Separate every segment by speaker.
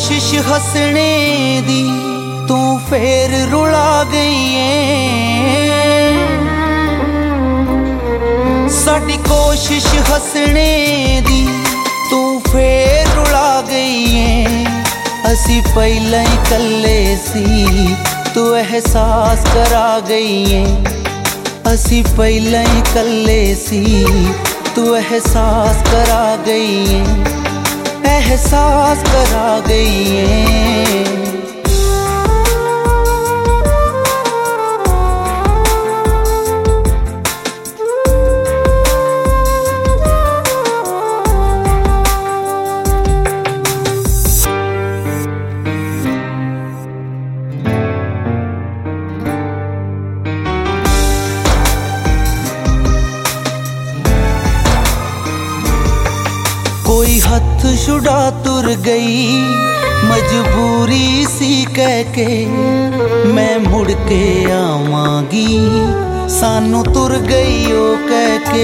Speaker 1: कोशिश हसने दी तू फेर रुला गई है। साडी कोशिश हसने दी तू फेर रुला गई है। असी पहले ही कल्ले सी तू एहसास करा गई है। असी पहले ही कल्ले सी तू एहसास करा गई है। एहसास करा गई है। कोई हथ छुड़ा तुर गई मजबूरी सी कह के, मैं मुड़ के आवांगी सानू तुर गई ओ कह के।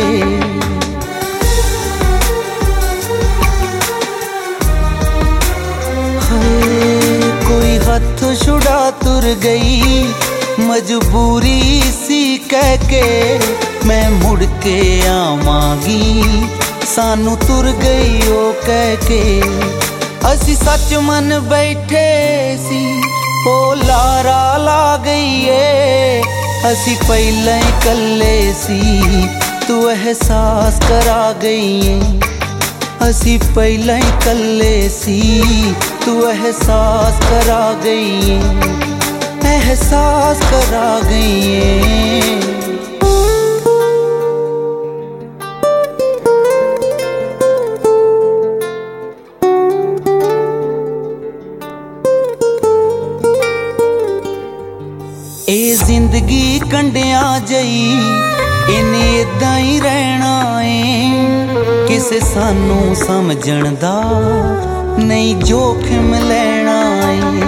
Speaker 1: कोई हथ छुड़ा तुर गई मजबूरी सी कह के, मैं मुड़ के आवांगी सानू तुर गई ओ कह के। असी सच मन बैठे सी ओ लारा ला गई है। असी पहले ही कल्ले सी तू एहसास करा गई है। असी पहले ही कल्ले सी तू एहसास करा गई है। एहसास करा गई है। ए जिंदगी कंडिया जई इन्हें इदा ही रहना है। किसे सानू समझण दा नहीं जोखिम लेना है।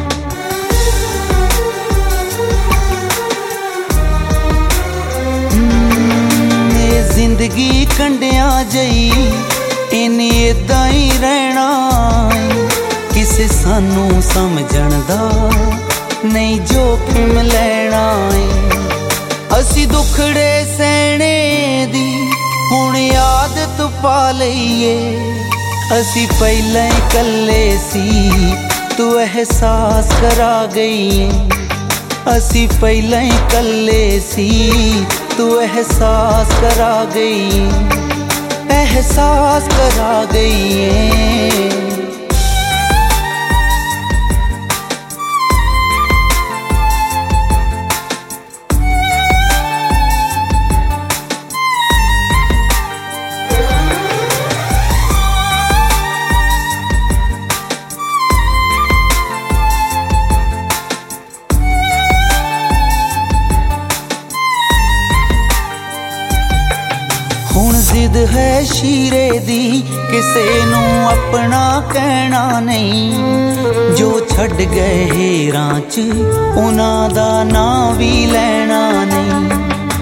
Speaker 1: ए जिंदगी कंडिया जई इन्हें इदा ही रहना है। किसे सानू समझण दा नहीं जोखिम लेना है। असी दुखड़े सहने दी हुण आदत पा लईए। असी पहले ही कल्ले सी तू एहसास करा गई है। असी पहले ही कल्ले सी तू एहसास करा गई है। एहसास करा गई है। हुण जिद है शीरे दी किसे नू अपना कहना नहीं। जो छड़ गए हेरां च उन्हां दा नां भी लेना नहीं।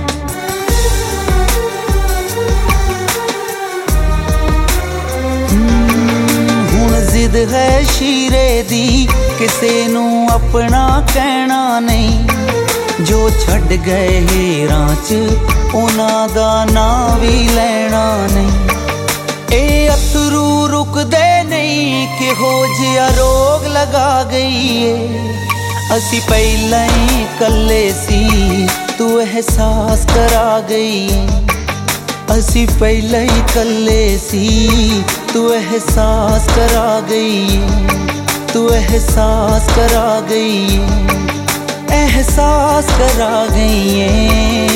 Speaker 1: हुण जिद है शीरे दी किसे नू अपना कहना नहीं। जो छड़ गए हेरां च उन्हां दा नां भी लेना नहीं। ए अथरू रुकदे नहीं किहो जिहा रोग लगा गई है। असी पहले ही कल्ले सी तू एहसास करा गई है। असी पहले ही कल्ले सी तू एहसास करा गई है। तू एहसास करा गई है। एहसास करा गई है।